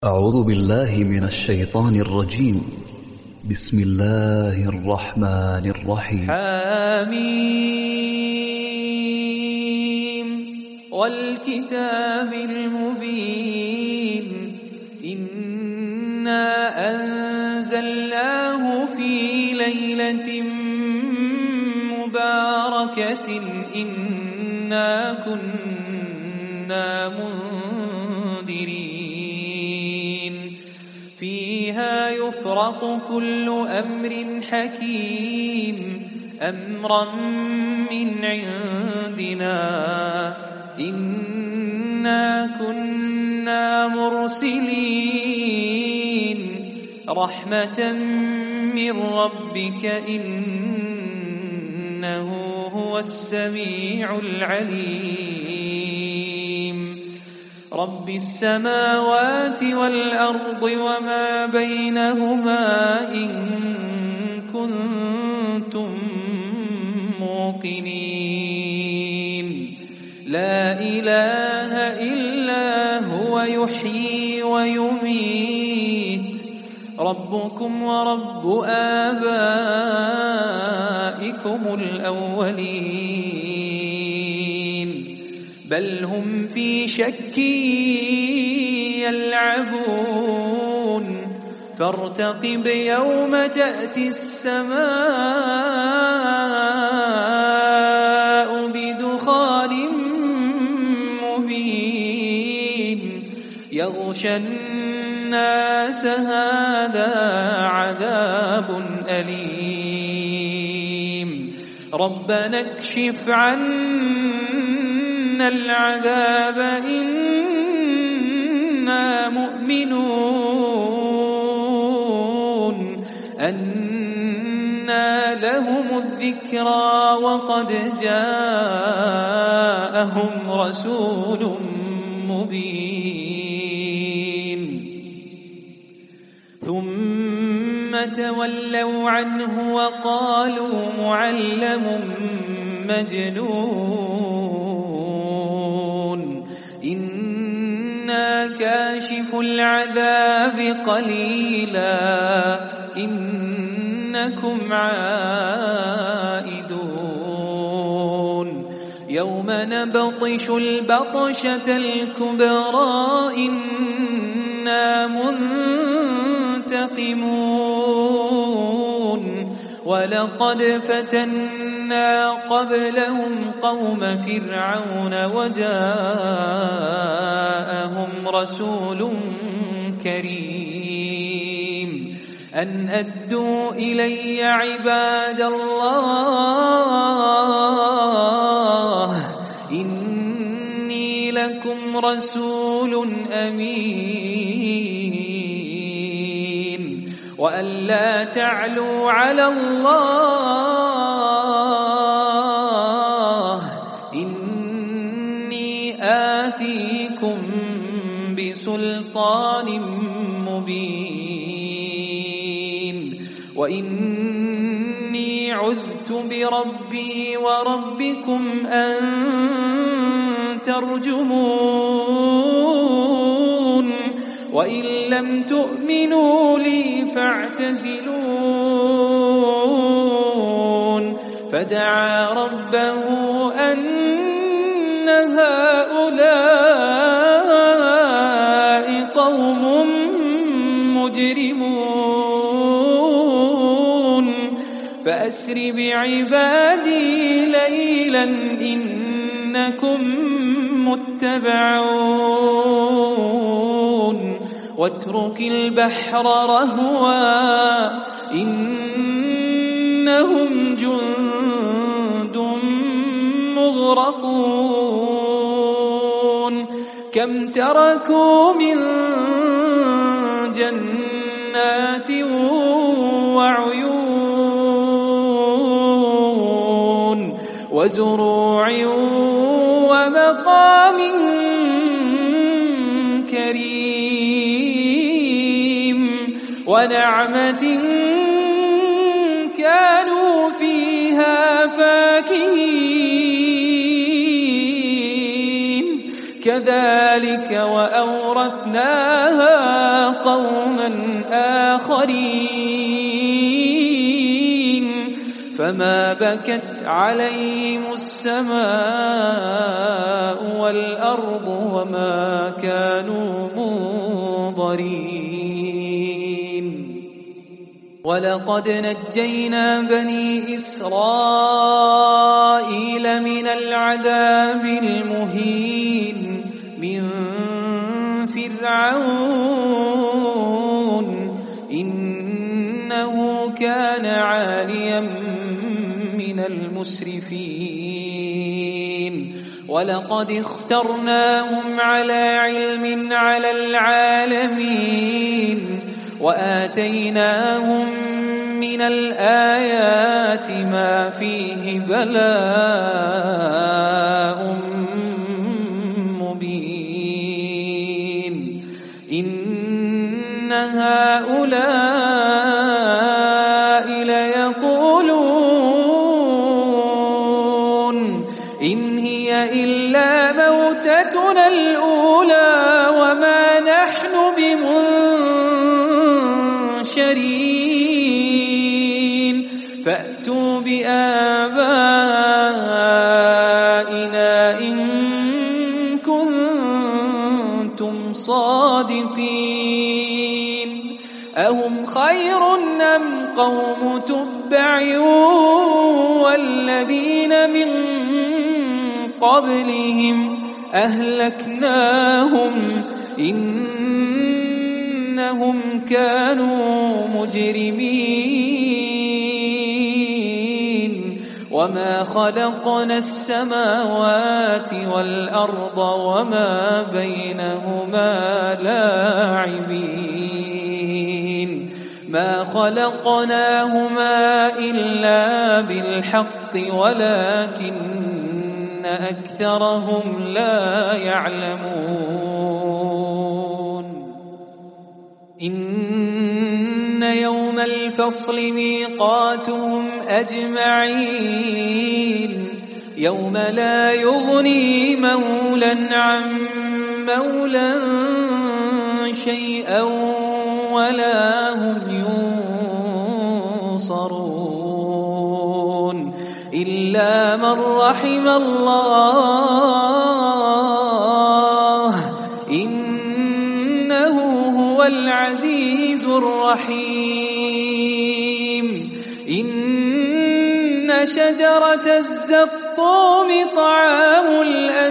أعوذ بالله من الشيطان الرجيم. بسم الله الرحمن الرحيم. حميم والكتاب المبين إنا أنزلناه في ليلة مباركة إنا كنا منذرين فيها يفرق كل أمر حكيم أمرا من عندنا إنا كنا مرسلين رحمة من ربك إنه هو السميع العليم رب السماوات والأرض وما بينهما إن كنتم موقنين لا إله إلا هو يحيي ويميت ربكم ورب آبائكم الأولين بل هم في شك يلعبون فارتقب يوم تأتي السماء بدخان مبين يغشى الناس هذا عذاب أليم ربنا اكشف عنا العذاب إنا مؤمنون أنى لهم الذكرى وقد جاءهم رسول مبين ثم تولوا عنه وقالوا معلم مجنون إنا كاشف العذاب قليلا إنكم عائدون يوم نبطش البطشة الكبرى إنا منتقمون ولقد فتنا قبلهم قوم فرعون وجاءهم رسول كريم أن أدوا إلي عباد الله إني لكم رسول أمين وأن لا تعلوا على الله إني آتيكم بسلطان مبين وإني عذت بربي وربكم أن ترجمون وإن لم تؤمنوا لي فاعتزلون فدعا ربه أن هؤلاء قوم مجرمون فأسر بعبادي ليلا إنكم متبعون واترك البحر رهوا إنهم جند مغرقون كم تركوا من جنات وعيون وزروع ومقام كريم ونعمة كانوا فيها فاكهين كذلك وأورثناها قوما آخرين فما بكت عليهم السماء والأرض وما كانوا منظرين ولقد نجينا بني إسرائيل من العذاب المهين من فرعون إنه كان عاليا من المسرفين ولقد اخترناهم على علم على العالمين وآتيناهم من الآيات ما فيه بلاء مبين إن هؤلاء ليقولون إن هي إلا موتتنا الأولى وما نحن بمنشرين فأتوا بآبائنا إن كنتم صادقين أهم خير أم قوم تبع والذين من قبلهم أهلكناهم إنهم كانوا مجرمين وما خلقنا السماوات والأرض وما بينهما لاعبين ما خلقناهما إلا بالحق ولكن أكثرهم لا يعلمون إن يوم الفصل ميقاتهم أجمعين يوم لا يغني مولا عن مولا شيئا ولا هم ينصرون إلا من رحم الله إنه هو العزيز الرحيم إن شجرة الزقوم طعام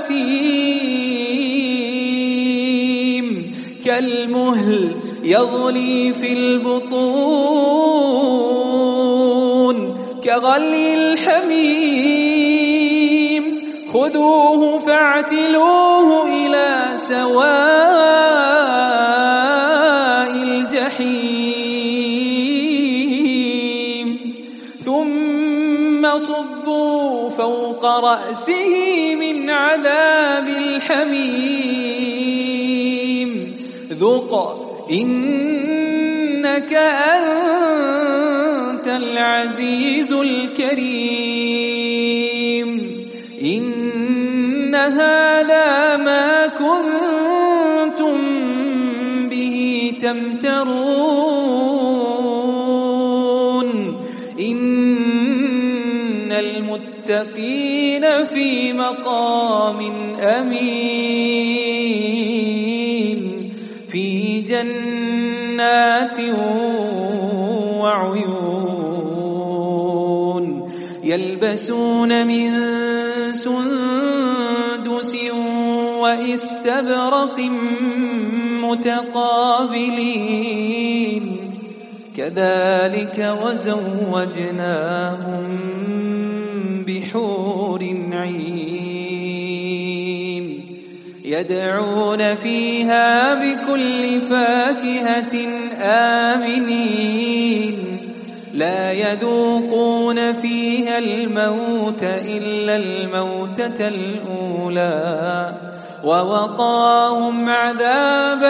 الأثيم كالمهل يغلي في البطون كغلي الحميم خذوه فاعتلوه إلى سواء الجحيم ثم صبوا فوق رأسه من عذاب الحميم ذق إنك أنت العزيز الكريم إن هذا ما كنتم به تمترون إن المتقين في مقام أمين في جنات وعيون يلبسون من سندس واستبرق متقابلين كذلك وزوجناهم بحور عين يدعون فيها بكل فاكهة آمنين لا يذوقون فيها الموت إلا الموتة الأولى ووقاهم عذاب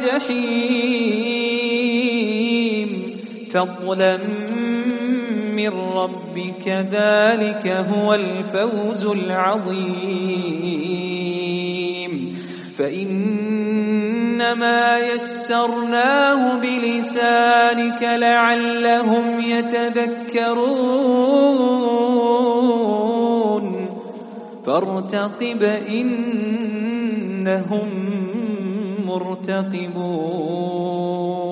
الجحيم فضلا من ربك ذلك هو الفوز العظيم فإنما يسرناه بلسانك لعلهم يتذكرون فارتقب إنهم مرتقبون